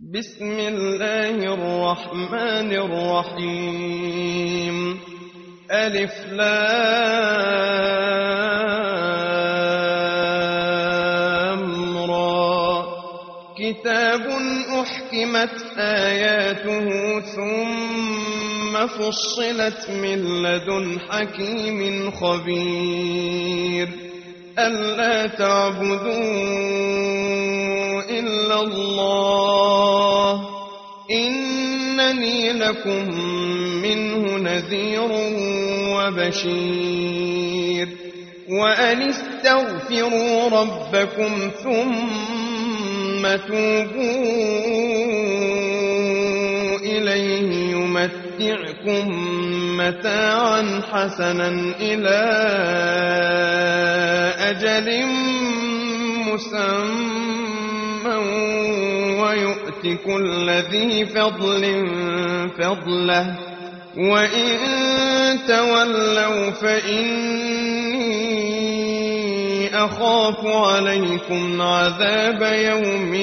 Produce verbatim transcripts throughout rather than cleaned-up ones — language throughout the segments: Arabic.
بسم الله الرحمن الرحيم. ألف لام را. كتاب أحكمت آياته ثم فصلت من لدن حكيم خبير. ألا تعبدوا إلا الله إنني لكم منه نذير وبشير. وأن استغفروا ربكم ثم توبوا إليه يمتعكم متاعا حسنا إلى أجل مسمى ويؤت كل ذي فضل فضله وإن تولوا فإني أخاف عليكم عذاب يوم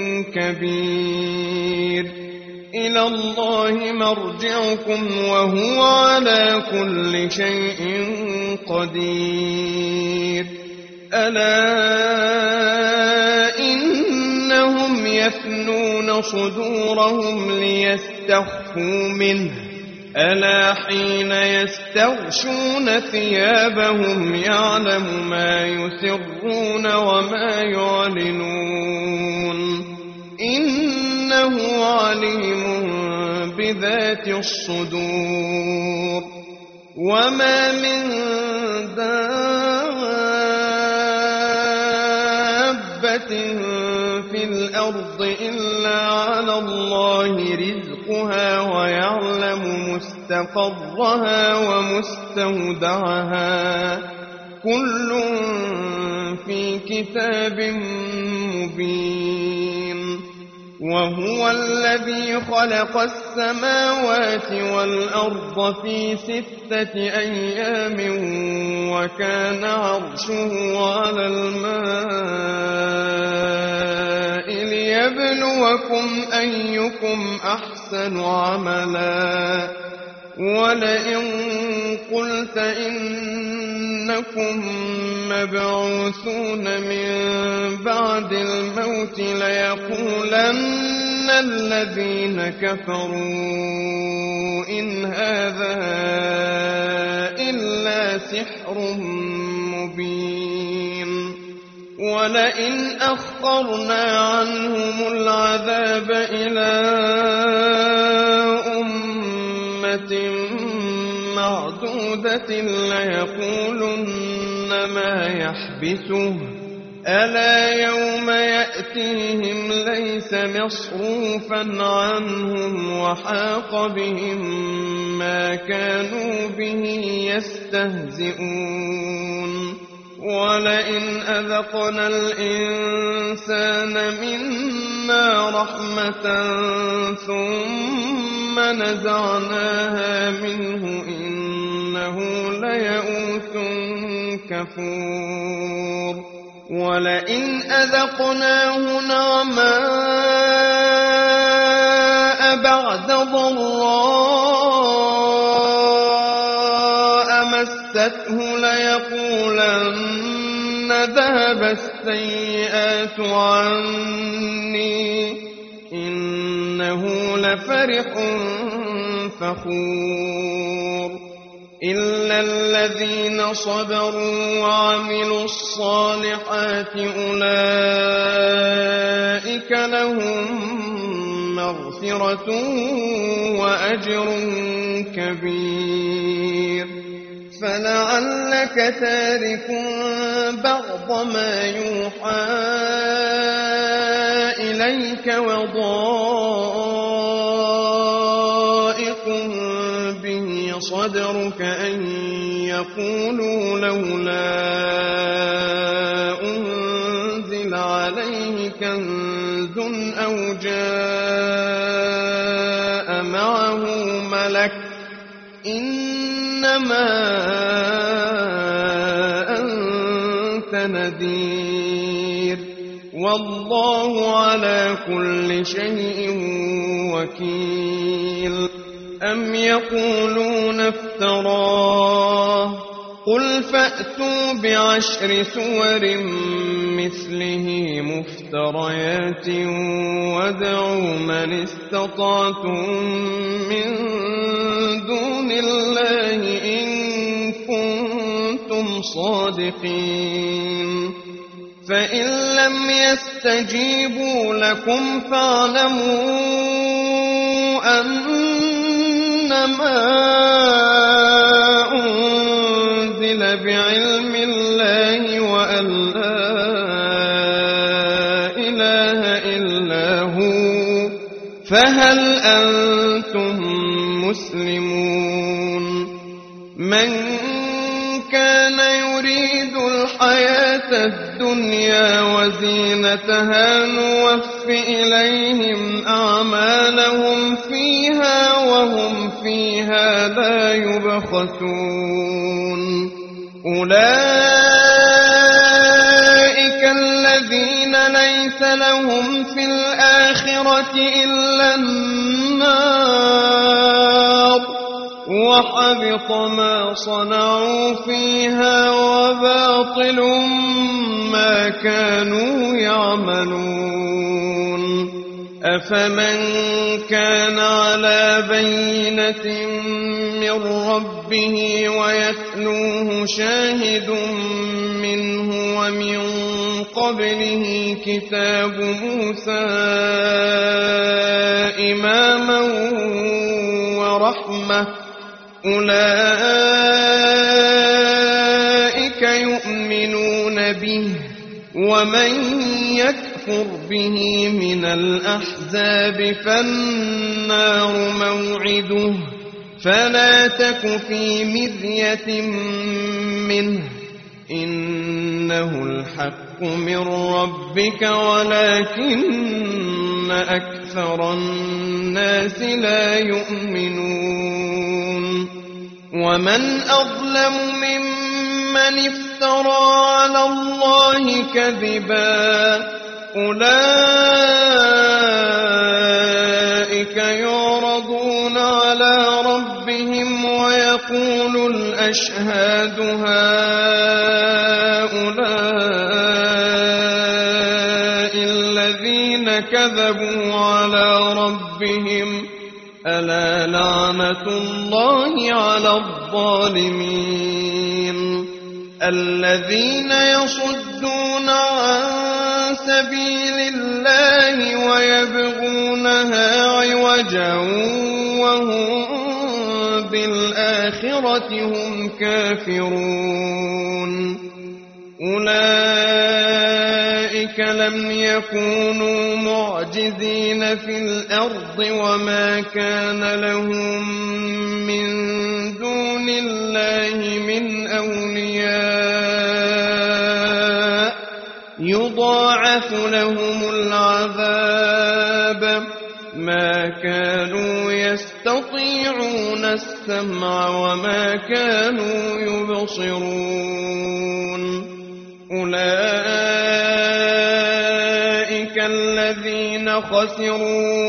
كبير. إلى الله مرجعكم وهو على كل شيء قدير. ألا إنهم يثنون صدورهم ليستخفوا منه ألا حين يستغشون ثيابهم يعلم ما يسرون وما يعلنون إنه عليم بذات الصدور. وما من دابة في الأرض إلا على الله رزقها ويعلم مستقرها ومستودعها كل في كتاب مبين. وهو الذي خلق السماوات والأرض في ستة أيام وكان عرشه على الماء ليبلوكم أيكم أحسن عملا. ولئن قلت إنكم مبعوثون من بعد الموت ليقولن الذين كفروا إن هذا إلا سحر مبين. ولئن أخرنا عنهم العذاب إلى أمة معدودة ليقولن ما يحبسه ألا يوم يأتيهم ليس مصروفا عنهم وحاق بهم ما كانوا به يستهزئون. ولئن أذقنا الإنسان منا رحمة ثم نزعناها منه إنه ليئوس كفور. ولئن أذقناه نعماء بعد ضراء مسته ليقولن ذهب السيئات عني إنه لفرح فخور. إلا الذين صبروا وعملوا الصالحات أولئك لهم مغفرة وأجر كبير. فلعلك تارك بعض ما يوحى إليك وضائق به صدرك أن يقولوا لولا أنزل عليه كنز أو جاء معه ملك إنما أنت نذير والله على كل شيء وكيل. أم يقولون افتراه قل فأتوا بعشر سور مثله مفتريات وادعوا من استطعتم من دون الله إن كنتم صادقين. فإن لم يستجيبوا لكم فاعلموا أنما أنزل بعلم الله وأن لا إله إلا هو فهل أنتم مسلمون. من كان يريد الحياة الدنيا وزينتها نوف إليهم أعمالهم فيها وهم فيها لا يبخسون. أولئك الذين ليس لهم في الآخرة إلا النار وحبط ما صنعوا فيها وباطل ما كانوا يعملون. أفمن كان على بينة من ربه ويتلوه شاهد منه ومن قبله كتاب موسى إماما ورحمة أولئك يؤمنون به. ومن يكفر به من الأحزاب فالنار موعده فلا تك في مرية منه إنه الحق من ربك ولكن أكثر الناس لا يؤمنون. ومن أظلم ممن افترى على الله كذبا أولئك يعرضون على ربهم ويقول الأشهاد هؤلاء الذين كذبوا على ربهم ألا لعنة الله على الظالمين. الذين يصدون عن سبيل الله ويبغونها عوجا وهم بالآخرة هم كافرون. أولئك لم يكونوا معجزين في الأرض وما كان لهم من دون الله من أولياء يضاعف لهم العذاب ما كانوا يستطيعون السمع وما كانوا يبصرون. أولئك الذين خسروا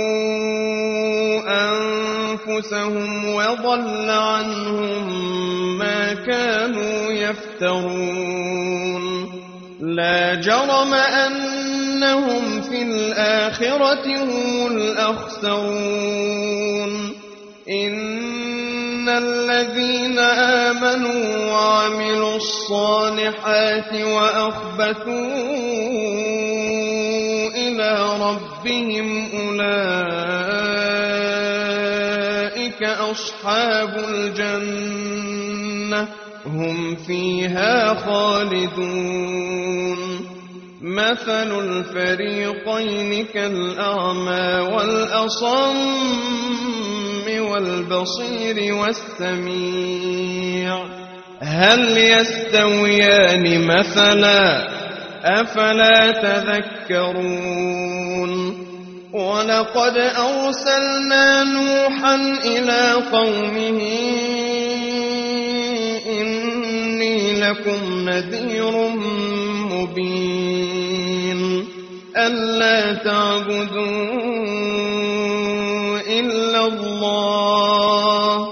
أنفسهم وضل عنهم ما كانوا يفترون. لا جرم أنهم في الآخرة هم الأخسرون. إن الذين آمنوا وعملوا الصالحات وأخبتوا إلى ربهم أولئك أصحاب الجنة هم فيها خالدون. مثل الفريقين كالأعمى والأصم والبصير والسميع هل يستويان مثلا أفلا تذكرون. ولقد أرسلنا نوحا إلى قومه إني لكم نذير مبين ألا تعبدوا إلا الله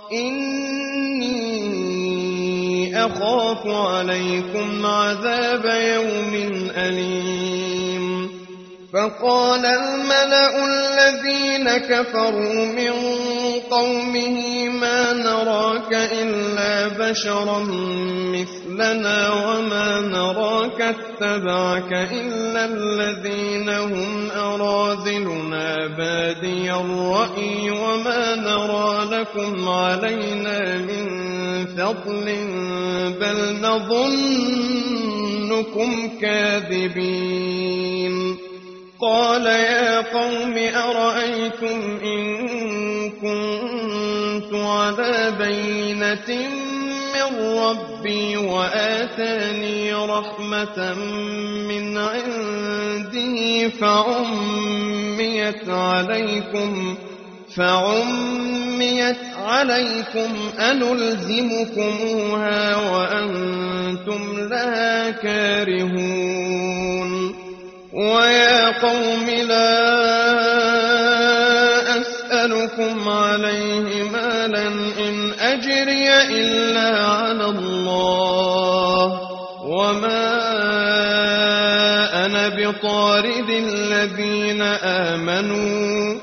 إني أخاف عليكم عذاب يوم أليم. فقال الملأ الذين كفروا من قومه ما نراك إلا بشرا مثلنا وما نراك اتبعك إلا الذين هم أراذلنا بادي الرأي وما نرى لكم علينا من فضل بل نظنكم كاذبين. قال يا قوم أرأيتم إن كنت على بينة من ربي وآتاني رحمة من عنده فعميت عليكم فعميت عليكم أنلزمكموها وأنتم لها كارهون. ويا قوم لا أسألكم عليه مالا إن أجري إلا على الله وما أنا بطارد الذين آمنوا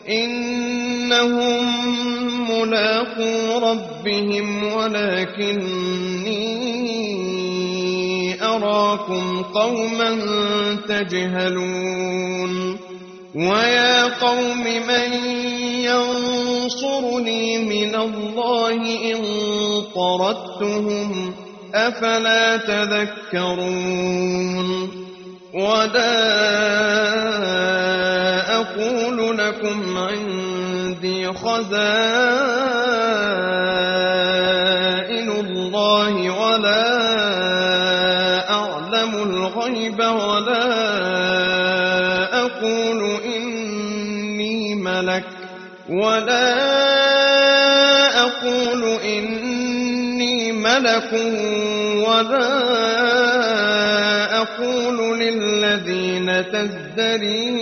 إنهم ملاقو ربهم ولكني أراكم قوما تجهلون. ويا قوم من ينصرني من الله إن طردتهم أفلا تذكرون. ولا أقول لكم عندي خزائن الله ولا أعلم الغيب ولا أقول إني ملك ولا أقول إني ملك ولا أقول للذين تزدري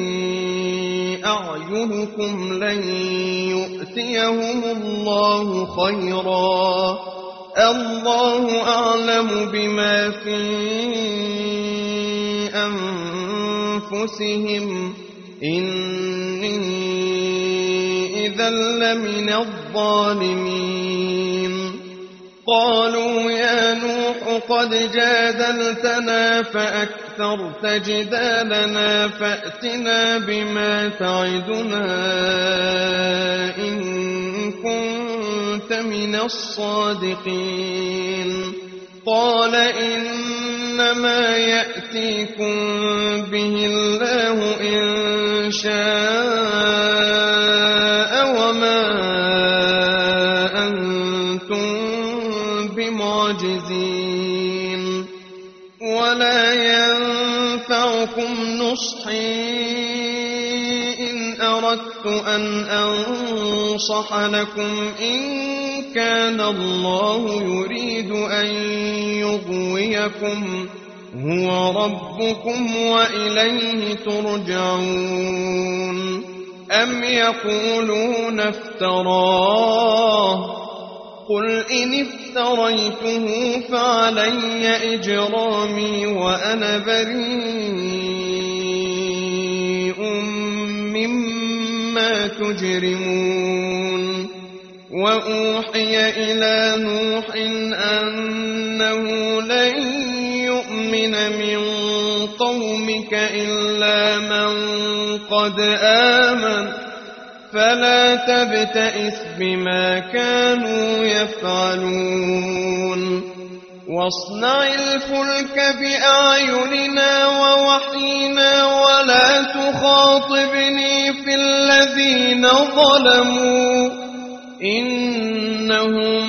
أعينكم لن يؤتيهم الله خيرا الله أعلم بما في أنفسهم إني إذا لمن الظالمين. قالوا يا نوح قد جادلتنا فأكثرت جدالنا فأتنا بما تعدنا إن كنت من الصادقين. قال إنما يأتيكم به الله إن شاء وما أنتم بمعجزين ولا ينفعكم نصحي إن أردت أن أنصح لكم إن كان الله يريد أن يغويكم هو ربكم وإليه ترجعون. أم يقولون افتراه قل إن افتريته فعلي إجرامي وأنا بريء مما تجرمون. وأوحي إلى نوح أنه لن يؤمن من قومك إلا من قد آمن فلا تبتئس بما كانوا يفعلون. واصنع الفلك بأعيننا ووحينا ولا تخاطبني في الذين ظلموا إنهم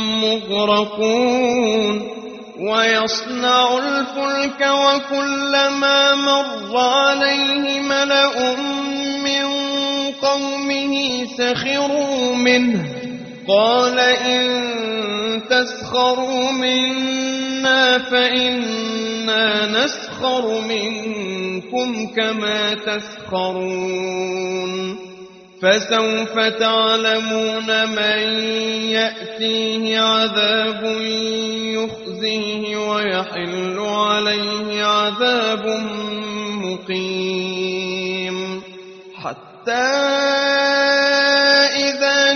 مغرقون. ويصنع الفلك وكلما مر عليه ملأ من قومه سخروا منه قال إن تسخروا منا فإنا نسخر نسخر منكم كما تسخرون فسوف تعلمون من يأتيه عذاب يخزيه ويحل عليه عذاب مقيم حتى إذا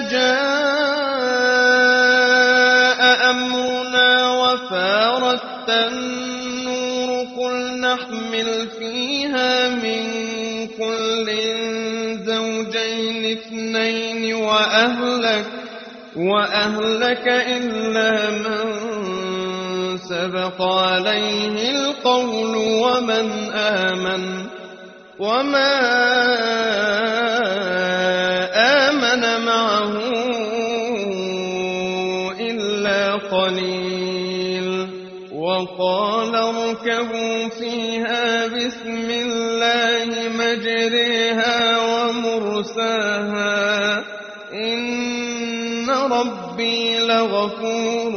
جاء أمرنا وفارت النور قل نحمل فيها من كل زوجين اثنين وأهلك, وأهلك إلا من سبق عليه القول ومن آمن وما آمن معه إلا قليل وقال اركبوا فيها بسم الله مجريها ومرساها إن ربي لغفور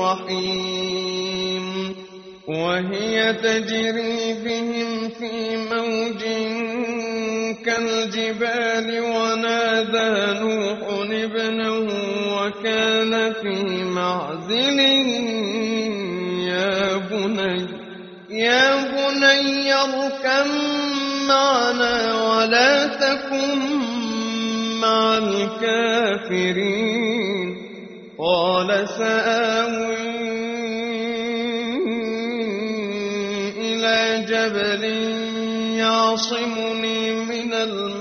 رحيم وهي تجري بهم في موج كالجبال ونادى نوح ابنه وكان في معزل يا بني يا بني اركب معنا ولا تكن مع الكافرين قال سآوي إلى جبل يعصمني من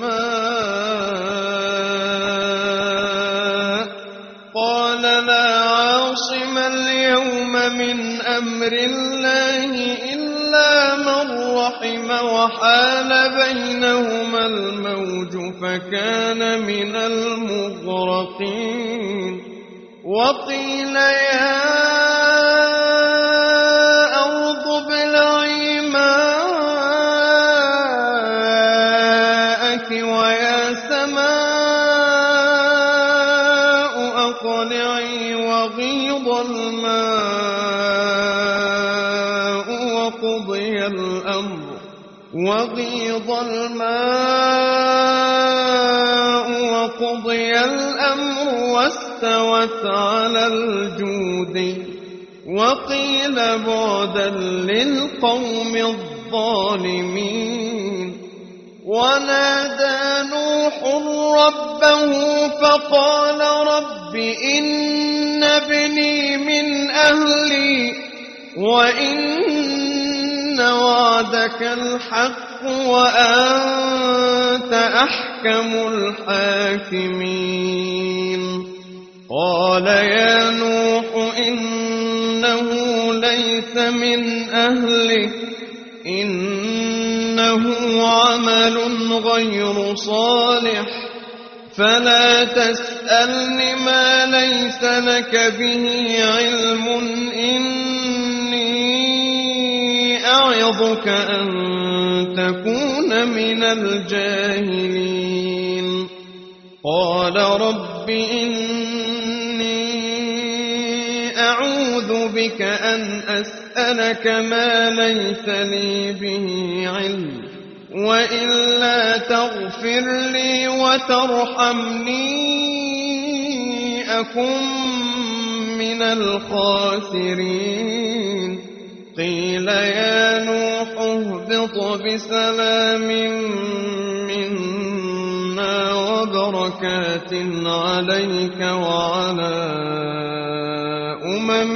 الماء قال لا عاصم اليوم من أمر الله إلا من رحم وحال بينهما الموج فكان من المغرقين وقيل يا أرض ابلعي ماءك ويا سماء أقلعي وغيض الماء وقضي الأمر وغيض الماء وقضي الأمر واستوت على الجود وقيل بعدا للقوم الظالمين ونادى نوح ربه فقال رب إن ابني من أهلي وإن وعدك الحق وأنت أحكم الحاكمين قال يا نوح إنه ليس من أهلك إنه عمل غير صالح فلا تسألني ما ليس لك به علم إني أعظك أن تكون من الجاهلين قال رب إني أعوذ بك أن أسألك ما ليس لي به علم وإلا تغفر لي وترحمني أكن من الخاسرين قيل يا نوح اهبط بسلام منا وبركات عليك وعلى أمم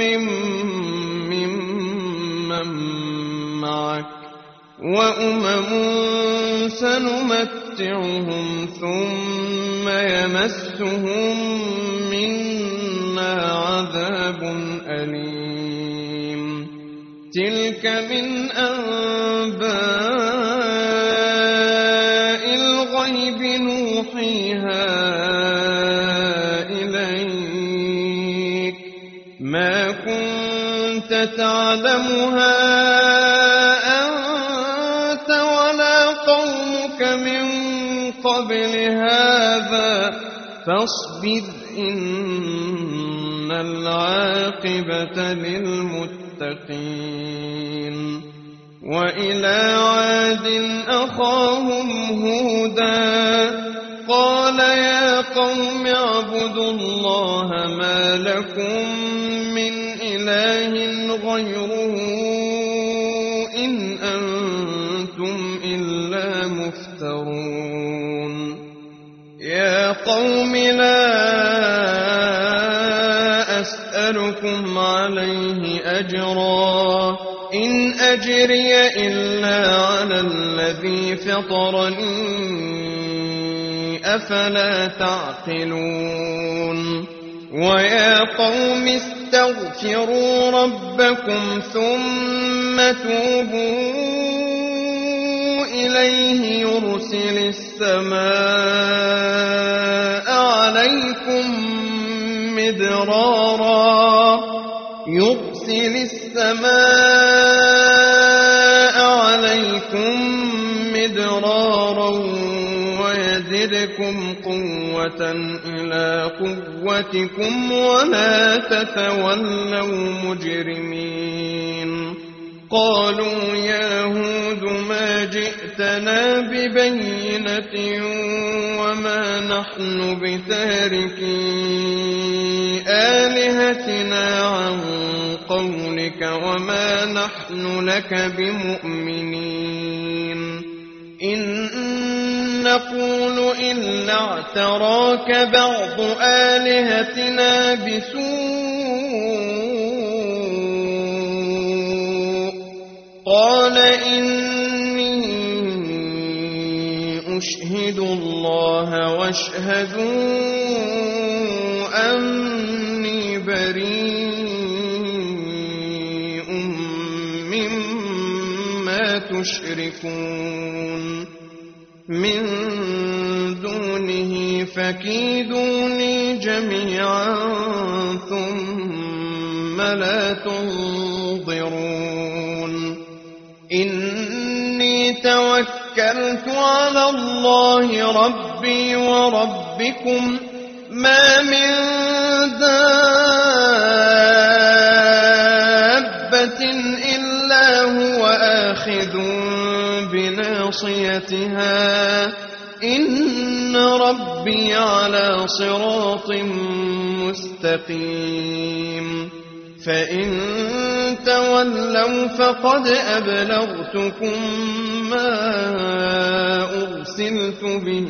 ممن معك وأمم سنمتعهم ثم يمسهم منا عذاب أليم تلك من أنباء الغيب نوحيها إليك ما كنت تعلمها أنت ولا قومك من قبل هذا فاصبر إن العاقبة للمتقين وإلى عاد أخاهم هودا قال يا قوم اعبدوا الله ما لكم من إله غيره إن أنتم إلا مفترون يا قوم لا أسألكم عليه أجرا إن أجري إلا على الذي فطرني أفلا تعقلون ويا قوم استغفروا ربكم ثم توبوا إليه يرسل السماء عليكم مدرارا يرسل السماء عليكم مدرارا ويزدكم قوة إلى قوتكم ولا تتولوا مجرمين قالوا يا هود ما جئتنا ببينة وما نحن بتاركي آلهتنا عن قولك وما نحن لك بمؤمنين إن نقول إلا اعتراك بعض آلهتنا بسوء قال إني أشهد الله واشهدوا أني بريء مما تشركون من دونه فكيدوني جميعا ثم لا تنظرون إني توكلت على الله ربي وربكم ما من دابة إلا هو آخذ بناصيتها إن ربي على صراط مستقيم فإن تولوا فقد أبلغتكم ما أرسلت به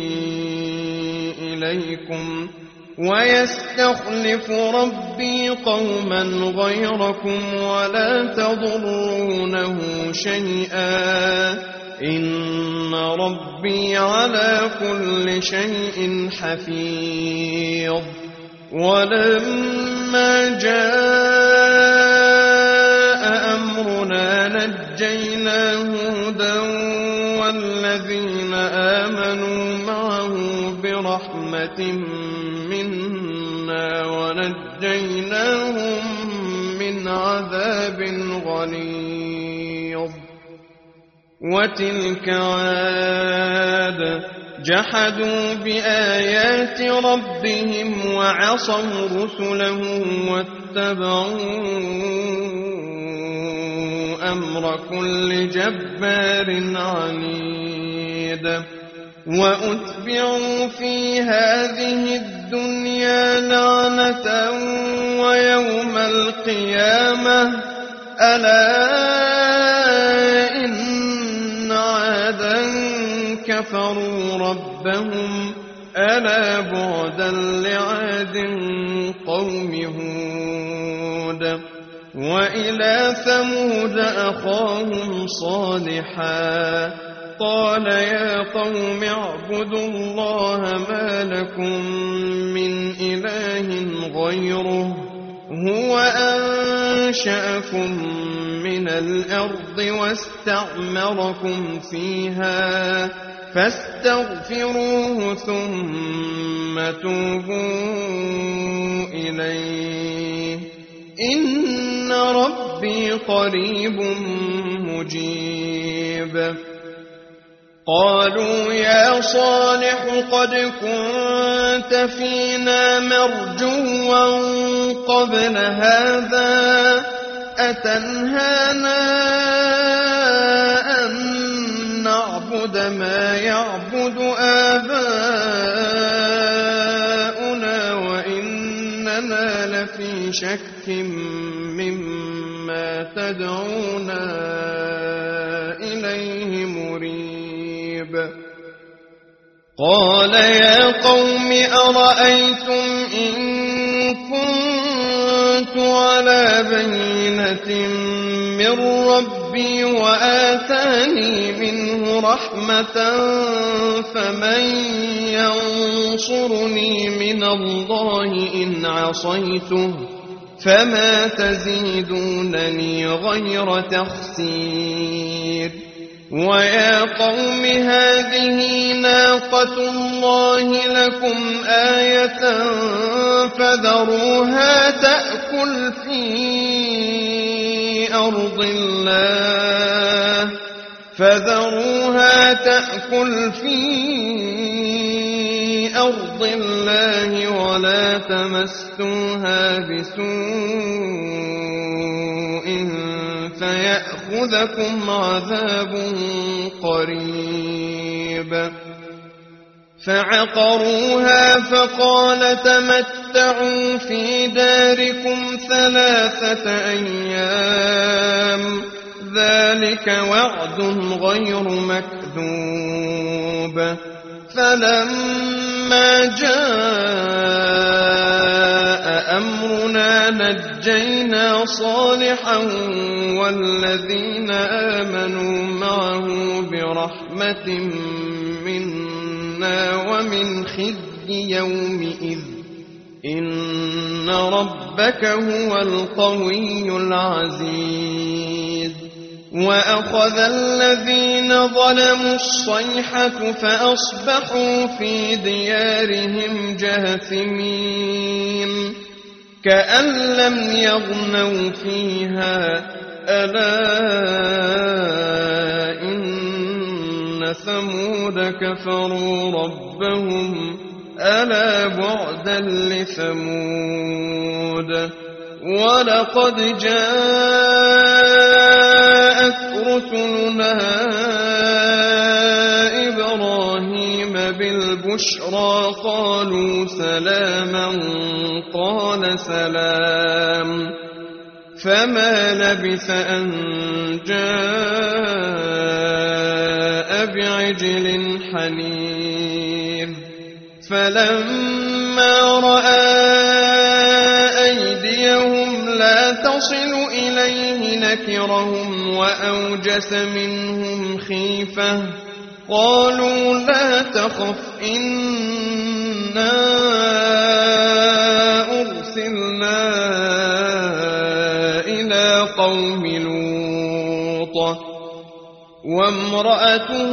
إليكم ويستخلف ربي قوما غيركم ولا تضرونه شيئا إن ربي على كل شيء حفيظ ولما جاء أمرنا نجينا هودا والذين آمنوا معه برحمة منا ونجيناهم من عذاب غليظ وتلك عاد جحدوا بآيات ربهم وعصوا رسله واتبعوا أمر كل جبار عنيد وأتبعوا في هذه الدنيا لعنة ويوم القيامة ألا إن عادا كفروا ربهم ألا بعدا لعاد قوم هود وإلى ثمود أخاهم صالحا قال يا قوم اعبدوا الله ما لكم من إله غيره هو أنشأكم من الأرض واستعمركم فيها فاستغفروه ثم توبوا إليه إن ربي قريب مجيب قالوا يا صالح قد كنت فينا مرجوا قبل هذا أتنهانا أن نعبد ما يعبد آباؤنا وإننا لفي شك مما تدعونا إليه مريب. قال يا قوم أرأيتم إن كنت على بينة من ربي وآتاني منه رحمة فمن ينصرني من الله إن عصيته فما تزيدونني غير تخسير. ويا قوم هذه ناقة الله لكم آية فذروها تأكل في أرض الله فذروها تأكل في أرض الله ولا تمسوها بسوء فيأخذكم عذاب قريب. فعقروها فقال تمتعوا في داركم ثلاثة أيام ذلك وعد غير مكذوب. فلما جاء أمرنا نجينا صالحا والذين آمنوا معه برحمة منا ومن خزي يومئذ إن ربك هو القوي العزيز. وأخذ الذين ظلموا الصيحة فأصبحوا في ديارهم جاثمين كأن لم يغنوا فيها ألا إن ثمود كفروا ربهم ألا بعدا لثمود. ولقد جاءت رسلنا إبراهيم بالبشرى قالوا سلاما قال سلام فما لبث أن جاء بعجل حنيذ. فلما رأى أيديهم لا تصل إليه نكرهم وأوجس منهم خيفة قالوا لا تخف إنا أرسلنا إلى قوم لوط وامرأته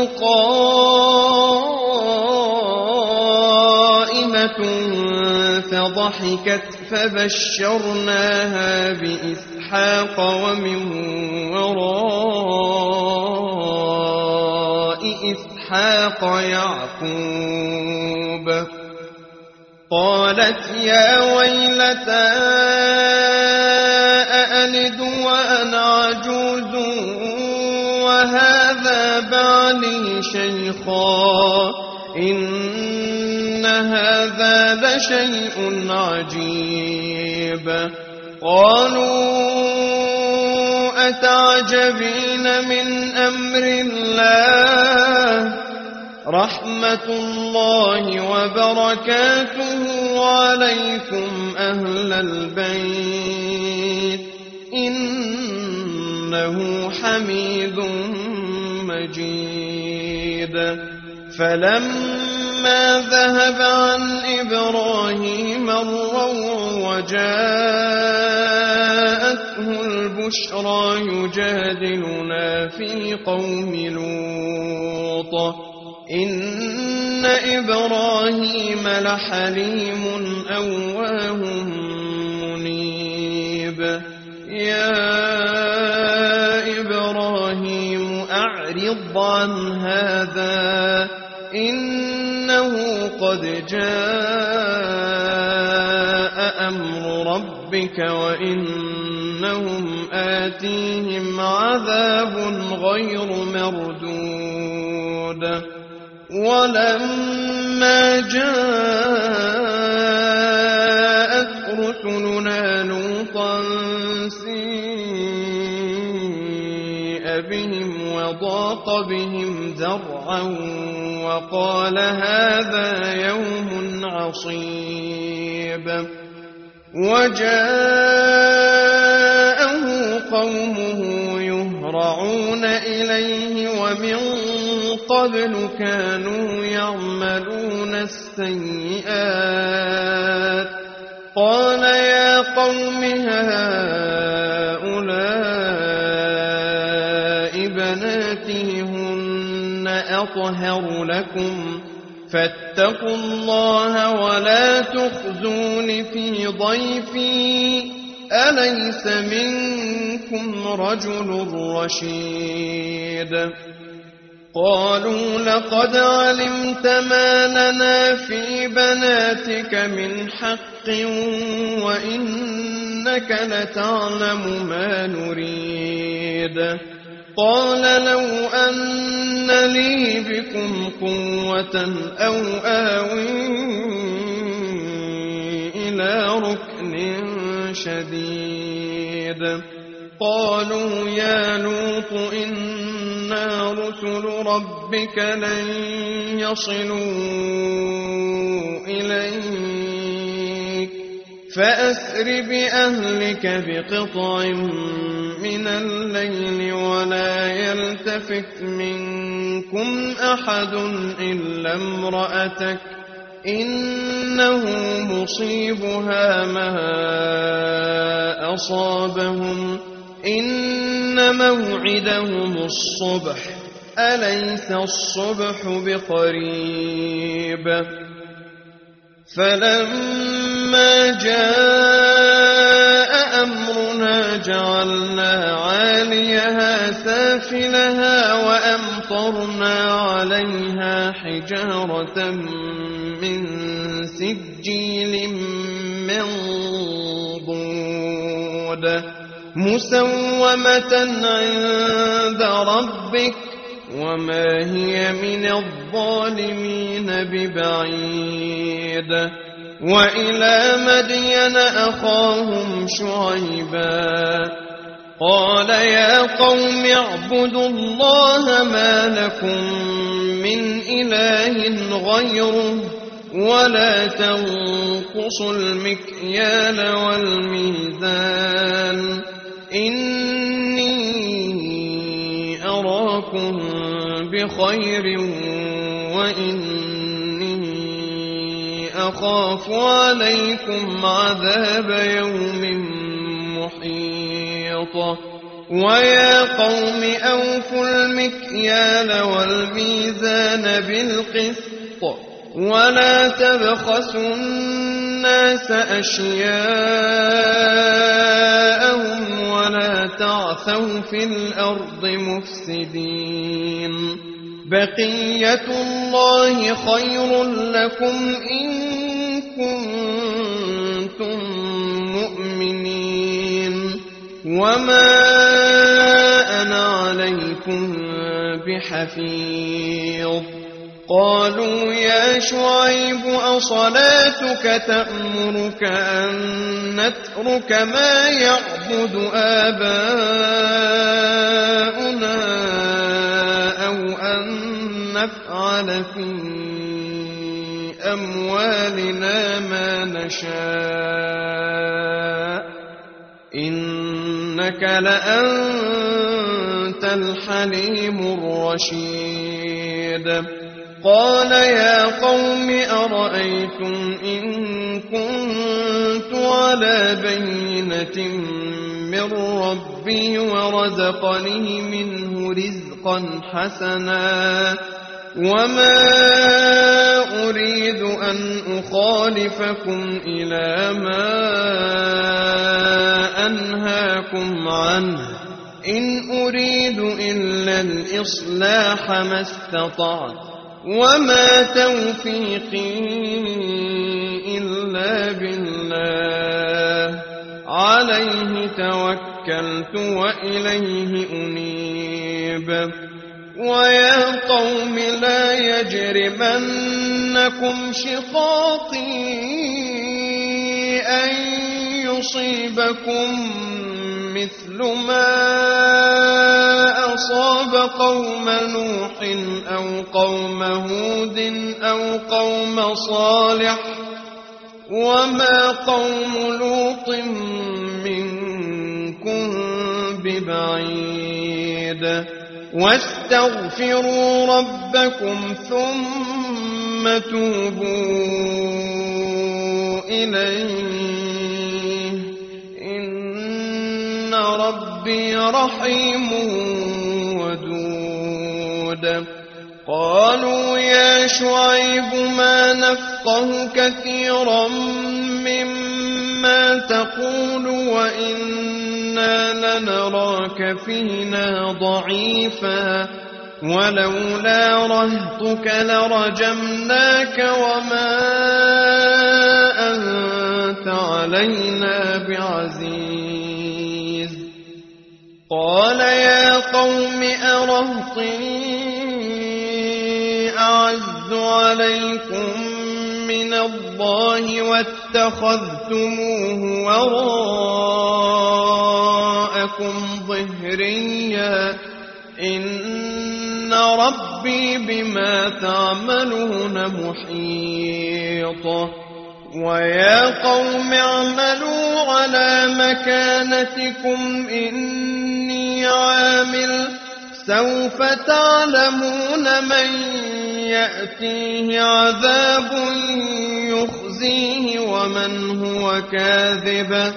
قائمة فضحكت فبشرناها بإسحاق ومن وراء إسحاق يعقوب. قالت يا ويلتى أألد وأنا عجوز وهذا بعلي شيخا إن هذا لشيء عجيب. قالوا أتعجبين من أمر الله رحمة الله وبركاته عليكم أهل البيت إنه حميد مجيد. فلما ذهب عن إبراهيم الروع وجاءته البشرى يجادلنا في قوم لوط إن إبراهيم لحليم أواه منيب. يا إبراهيم أعرض عن هذا إنه قد جاء أمر ربك وإن إنهم آتيهم عذاب غير مردود ولما جاءت رسلنا لوطا سيء بهم وضاق بهم ذرعا وقال هذا يوم عصيب وجاءه قومه يهرعون إليه ومن قبل كانوا يعملون السيئات قال يا قوم هؤلاء بناتي هن أطهر لكم فاتقوا الله ولا تخزون في ضيفي أليس منكم رجل رشيد قالوا لقد علمت ما لنا في بناتك من حق وإنك لتعلم ما نريد قال لو أن لي بكم قوة أو آوي إلى ركن شديد قالوا يا لوط إنا رسل ربك لن يصلوا إليك فأسر بأهلك بقطع من الليل ولا يلتفت منكم أحد إلا امرأتك إنه مصيبها ما أصابهم إن موعدهم الصبح أليس الصبح بقريب فلما جاء أمرنا جعلنا عاليها سافلها وأمطرنا عليها حجارة من سجيل منضود مسومة عند ربك وما هي من الظالمين ببعيد وإلى مدين أخاهم شعيبا قال يا قوم اعبدوا الله ما لكم من إله غيره ولا تنقصوا المكيال والميزان إني أراكم بخير وإني أخاف عليكم عذاب يوم محيط ويا قوم أوفوا المكيال والميزان بالقسط ولا تبخسوا الناس أشياءهم ولا تعثوا في الأرض مفسدين بقية الله خير لكم إن كنتم مؤمنين وما أنا عليكم بحفيظ قالوا يا شعيب أصلاتك تأمرك أن نترك ما يعبد آباؤنا أو أن نفعل في أموالنا ما نشاء إنك لأنت الحليم الرشيد قال يا قوم أرأيتم إن كنت على بينة من ربي ورزقني منه رزقا حسنا وما أريد أن أخالفكم إلى ما أنهاكم عنه إن أريد إلا الإصلاح ما استطعت وما توفيقي إلا بالله عليه توكلت وإليه أنيب ويا قوم لا يجرمنكم شقاقي أن يصيبكم مثل ما أصاب قوم نوح أو قوم هود أو قوم صالح وما قوم لوط منكم ببعيد واستغفروا ربكم ثم توبوا إليه إن ربي رحيم ودود قالوا يا شعيب ما نفقه كثيرا مما تقول وإنا لنراك فينا ضعيفا ولولا رهطك لرجمناك وما أنت علينا بعزيز قال يا قوم أرهطي أعز عليكم من الله واتخذتموه وراءكم ظهريا إن ربي بما تعملون محيط ويا قوم اعملوا على مكانتكم إني عامل سوف تعلمون من يأتيه عذاب يخزيه ومن هو كاذب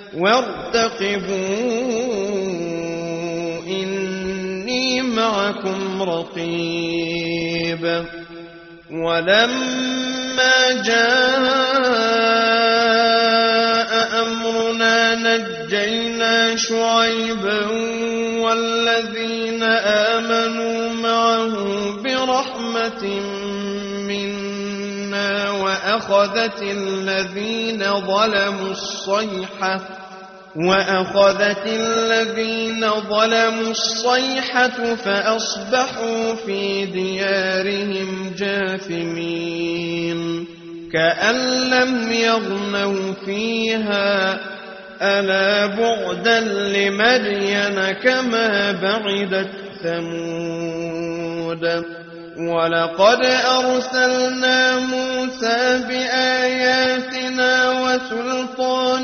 وارتقبوا إني معكم رقيب ولما جاء أمرنا نجينا شعيبا والذين آمنوا معه برحمة منا وأخذت الذين ظلموا الصيحة وأخذت الذين ظلموا الصيحة فأصبحوا في ديارهم جاثمين كأن لم يغنوا فيها ألا بعدا لمدين كما بعدت ثمود ولقد أرسلنا موسى بآياتنا وسلطان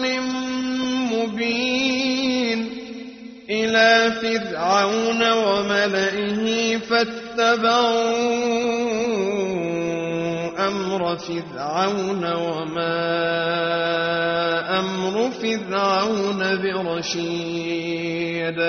مبين إلى فرعون وملئه فاتبعوا أمر فرعون وما أمر فرعون برشيد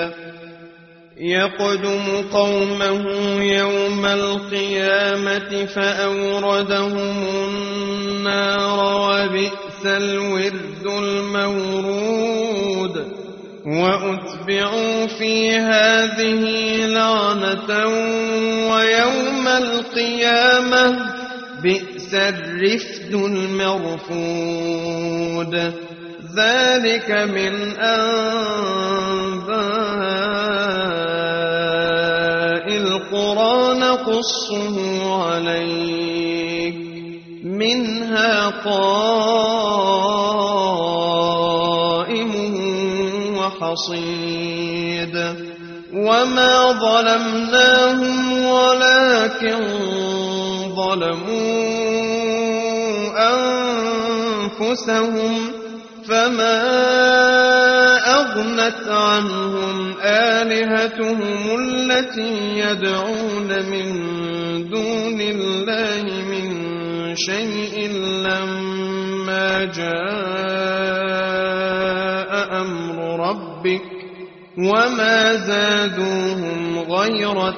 يقدم قومه يوم القيامة فأوردهم النار وبئس الورد المورود وأتبعوا في هذه لعنة ويوم القيامة بئس الرفد المرفود ذلك من أنباء القرى نقصه عليك منها قائم وحصيد وما ظلمناهم ولكن ظلموا أنفسهم فما أغنت عنهم آلهتهم التي يدعون من دون الله من شيء لما جاء أمر ربك وما زادوهم غير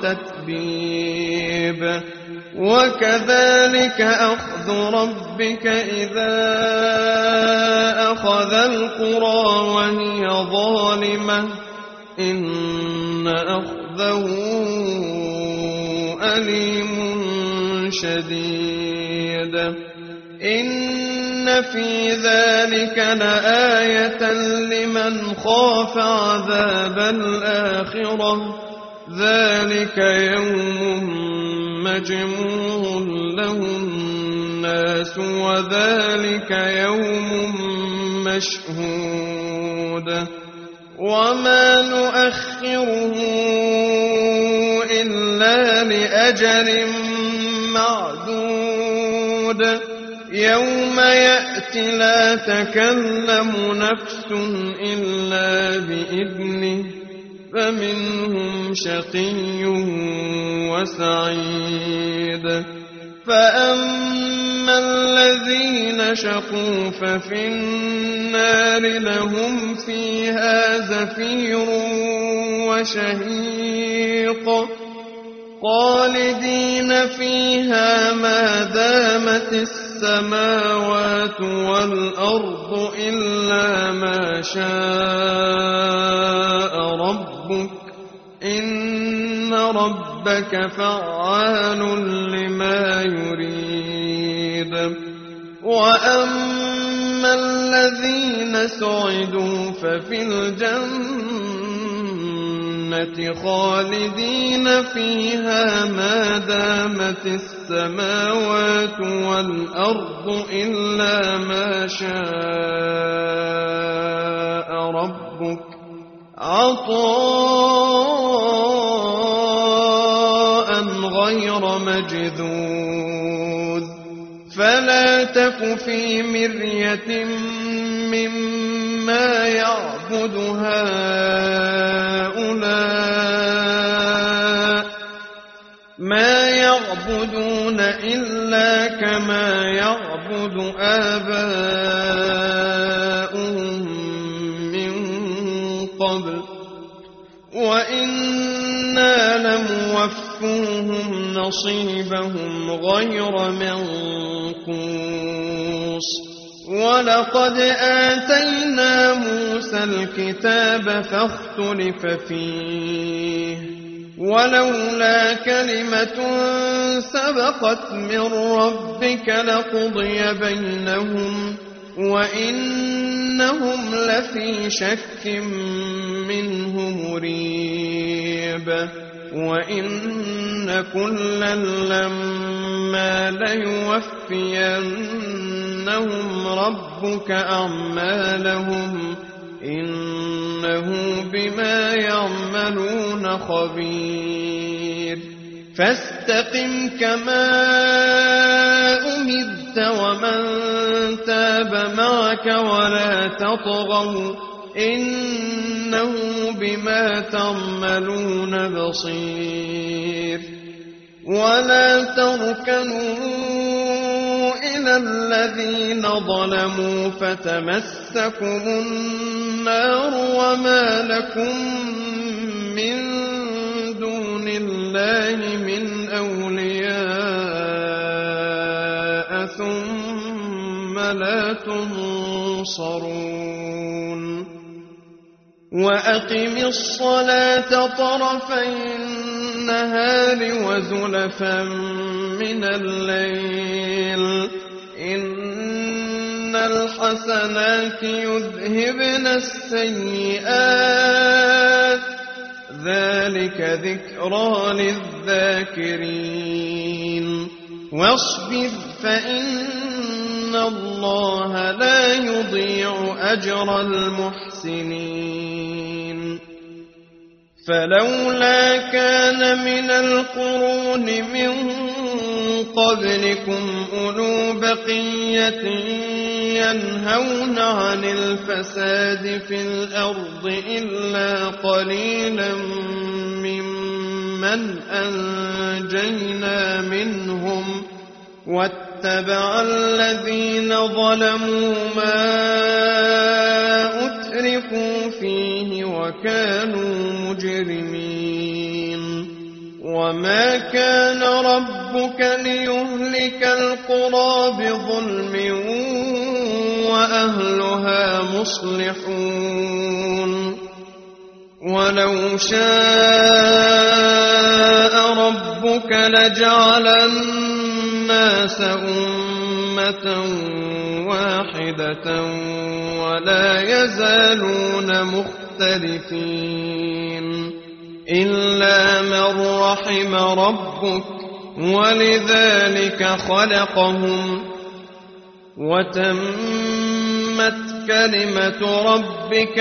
تتبيب وكذلك أخذ ربك إذا أخذ القرى وهي ظالمة إن أخذه أليم شديد إن إن في ذلك لآية لمن خاف عذاب الآخرة ذلك يوم مجموع له الناس وذلك يوم مشهود وما نؤخره إلا لأجل معدود يوم يأتي لا تكلم نفس إلا بإذنه فمنهم شقي وسعيد فأما الذين شقوا ففي النار لهم فيها زفير وشهيق خالدين فيها ما دامت السماوات والأرض إلا ما شاء ربك إن ربك فعال لما يريد وأما الذين سعدوا ففي الجنة خالدين فيها ما دامت السماوات والأرض إلا ما شاء ربك عطاء غير مجذوذ فلا تك في مرية مما يعبد هؤلاء ما يعبدون إلا كما يعبد آباؤهم من قبل وإنا لموفوهم نصيبهم غير منقوص ولقد آتينا موسى الكتاب فاختلف فيه ولولا كلمة سبقت من ربك لقضي بينهم وإنهم لفي شك منه مريب وإن كلا لما ليوفينهم ربك أعمالهم إنه بما يعملون خبير فاستقم كما أمرت ومن تاب معك ولا تطغوا إنه بما تعملون بصير ولا تركنوا إلى الذين ظلموا فتمسكم النار وما لكم من دون الله من أولياء ثم لا تنصرون وأقم الصلاة طرفي النهار وزلفا من الليل إن الحسنات يذهبن السيئات ذلك ذكرى للذاكرين واصبر فإن الله لا يضيع أجر المحسنين فلولا كان من القرون من قبلكم أولو بقية ينهون عن الفساد في الأرض إلا قليلا ممن أنجينا منهم واتبع الذين ظلموا ما أترفوا فيه وكانوا مجرمين وما كان ربك ليهلك القرى بظلم وأهلها مصلحون ولو شاء ربك لجعل الناس أمة أمة واحدة ولا يزالون مختلفين إلا من رحم ربك ولذلك خلقهم وتمت كلمة ربك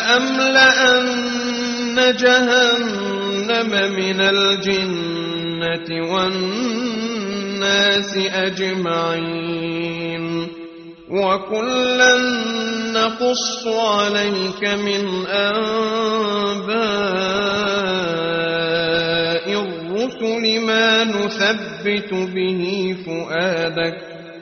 لأملأن جهنم من الجنة والناس أجمعين وكلا نقص عليك من أنباء الرسل ما نثبت به فؤادك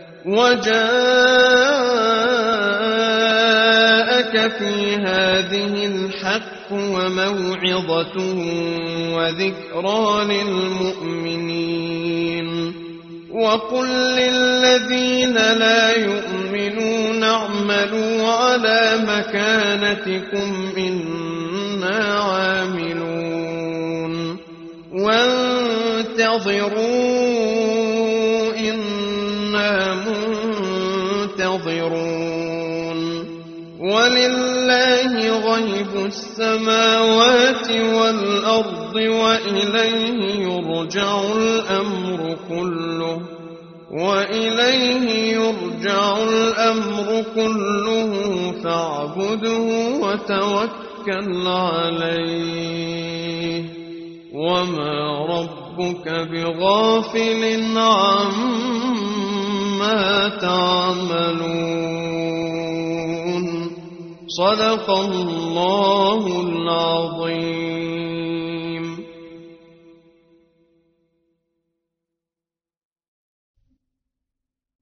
وجاءك في هذه الحق وموعظة وذكرى للمؤمنين وقل للذين لا يؤمنون اعملوا على مكانتكم إنا عاملون وانتظروا إنا منتظرون ولله غيب السماوات والأرض وإليه يرجع الأمر كله وإليه يرجع الأمر كله فاعبده وتوكل عليه وما ربك بغافل عما تعملون صدق الله العظيم.